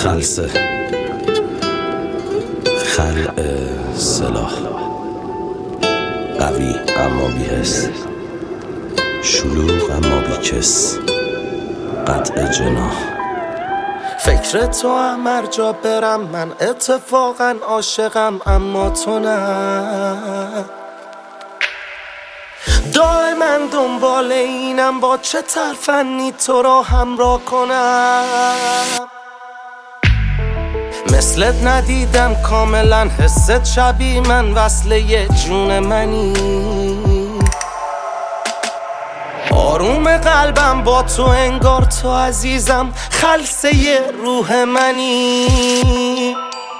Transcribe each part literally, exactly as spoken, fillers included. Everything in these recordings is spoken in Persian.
خلسه خلع سلاح، قوی اما بی‌حس، شلوغ اما بی‌کس، قطع جناح. فکر تو هم هر جا برم، من اتفاقا عاشقم اما تو نه. دائما دنبال اینم با چه ترفنی تو را همراه کنم. مثلت ندیدم کاملا، حست شبیه من، وصله جون منی. آروم قلبم با تو انگار تو عزیزم، خلسه روح منی.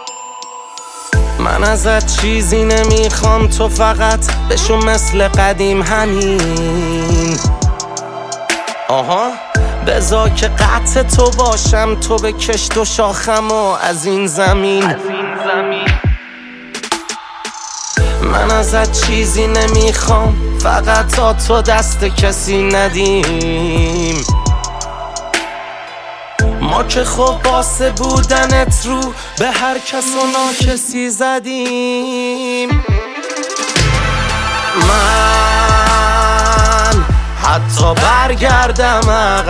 من ازت چیزی نمیخوام، تو فقط بشو مثل قدیم همین. آها بذار که قطع تو باشم، تو به کشت و شاخم و از این زمین, از این زمین. من ازت چیزی نمیخوام، فقط تا تو دست کسی ندیم. ما که خب باسه بودنت رو به هر کس و ناکسی زدیم. من حتی برگردم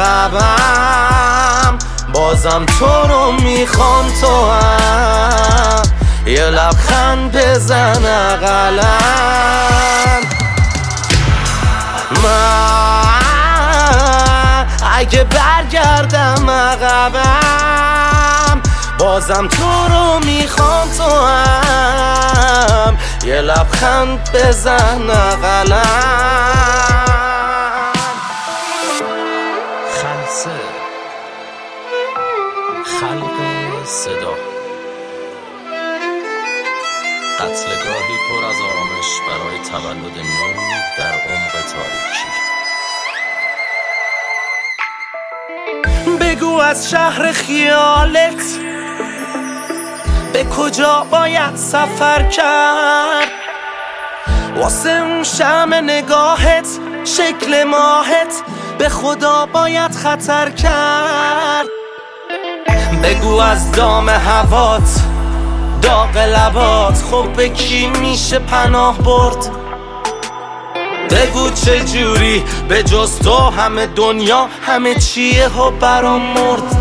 عقبم، بازم تو رو میخوام، تو هم یه لبخند بزن اقلن. من اگه برگردم عقبم، بازم تو رو میخوام، تو هم یه لبخند بزن اقلن. خلسه خلق صدا، قتلگاهی پر از آرامش برای تولد نور در عمق تاریکی. بگو از شهر خیالت به کجا باید سفر کرد، واسه اون شمع نگاهت، شکل ماهت، به خدا باید خطر کرد. بگو از دام هوات، داغ لبات، خب به کی میشه پناه برد. بگو چه جوری به جز تو همه دنیا همه چیه ها برام مرد.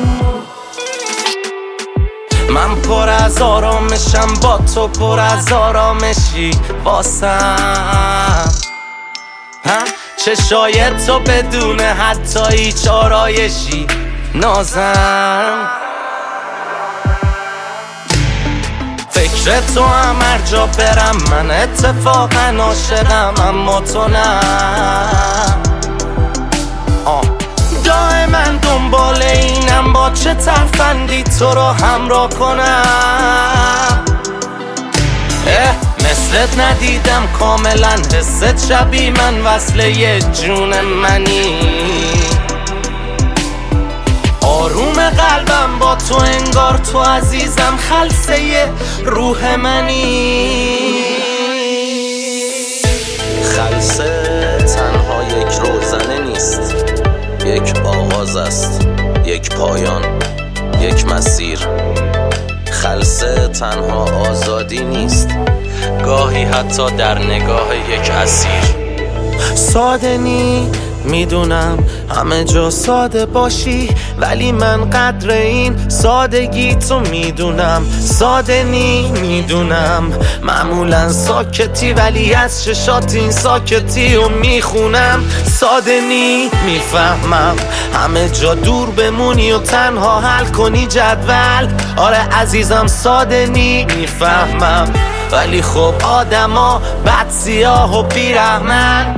من پر از آرامشم، با تو پر از آرامشی واسم. چشای تو بدون حتی هیچ آرایشی نازم. فکر تو هم هر جا برم، من اتفاقا عاشقم اما تو نه. آه دائما دنبال اینم با چه ترفندی تو رو همراه کنم. اه مثلت ندیدم کاملا، حست شبیه من، وصله جون منی. آروم قلبم با تو انگار تو عزیزم، خلسه روح منی. خلسه تنها یک روزنه نیست، یک آغاز است، یک پایان، یک مسیر. خلسه تنها آزادی نیست، گاهی حتی در نگاه یک اسیر. ساده نی میدونم همه جا ساده باشی، ولی من قدر این سادگی تو میدونم. ساده نی میدونم معمولا ساکتی، ولی از چشات این ساکتی رو میخونم. ساده نی میفهمم همه جا دور بمونی و تنها حل کنی جدول. آره عزیزم ساده نی میفهمم، ولی خب آدما بد سیاه و بیرحمن.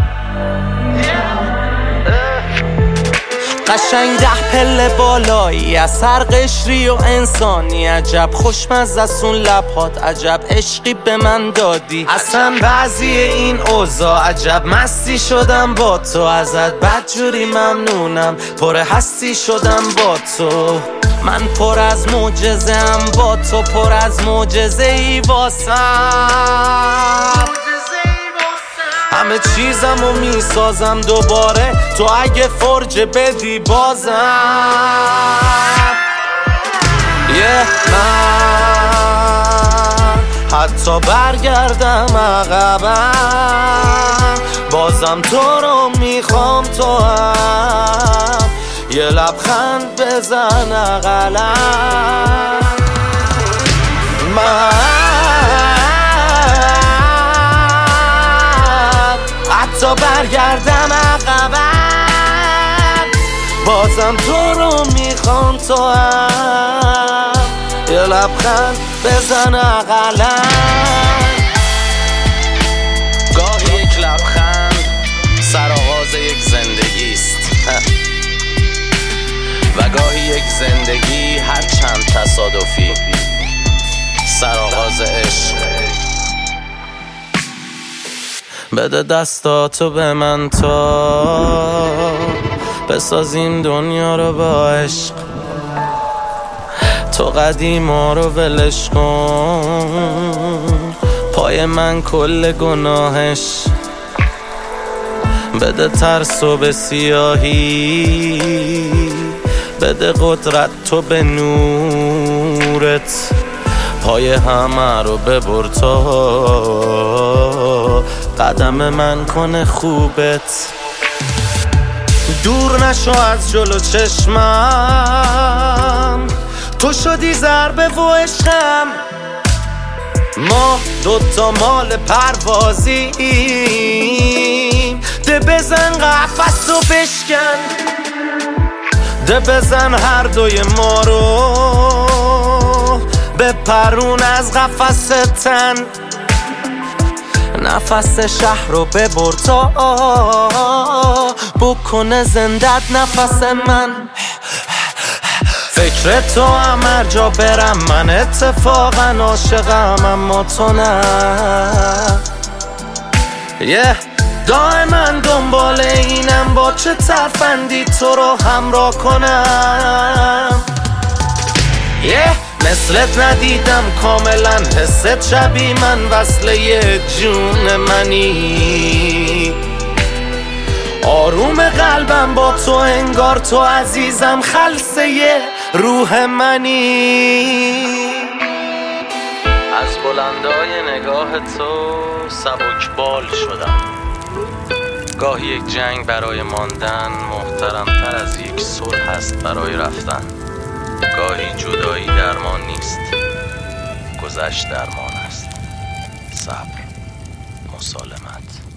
قشنگ ده پله بالایی از هر قشری و انسانی، عجب خوشمزه است اون لبهات، عجب عشقی به من دادی. اصلا بعضی این اوضاع عجب مستی شدم با تو، ازت بدجوری ممنونم، پر هستی شدم با تو. من پر از معجزه‌ام با تو، پر از معجزه ای واسم. همه چیزم رو میسازم دوباره، تو اگه فرجه بدی بازم. من حتی برگردم عقبم بازم تو رو میخوام، تو هم یه لبخند بزن اقلم. من حتی برگردم عقبم بازم تو رو میخوام، تو هم یه لبخند بزن اقلم. گاهی یک لبخند سرآغاز یک زندگی است و گاهی یک زندگی هر چند تصادفی سرآغاز عشق. بده دستاتو به من تا بسازیم دنیا رو با عشق، تو قدیما رو ولش کن، پای من کل گناهش. بده ترسو به سیاهی، بده قدرت تو به نورت، پای همه رو ببر تا قدم من کنه خوبت. دور نشو از جلو چشمم، تو شدی ضربه و عشقم، ما دوتا مال پروازیم، ده بزن قفس و بشکن، ده بزن هر دوی ما رو بپرون از قفس تن، نفس شهر رو ببر تا بکنه زندت نفس من. فکر تو هم هر جا برم من اتفاقا عاشقم، اما تو نه. yeah. دائما دنبال اینم با چه ترفندی تو رو همراه کنم. yeah. مثلت ندیدم کاملا، حست شبی من وصله جون منی، آروم قلبم با تو انگار تو عزیزم، خلصه روح منی. از بلندای نگاه تو سبکبال شدم، گاهی یک جنگ برای ماندن محترمتر از یک صلح است برای رفتن، گاهی جدایی درمان نیست، گذشت درمان است، صبر، مسالمت.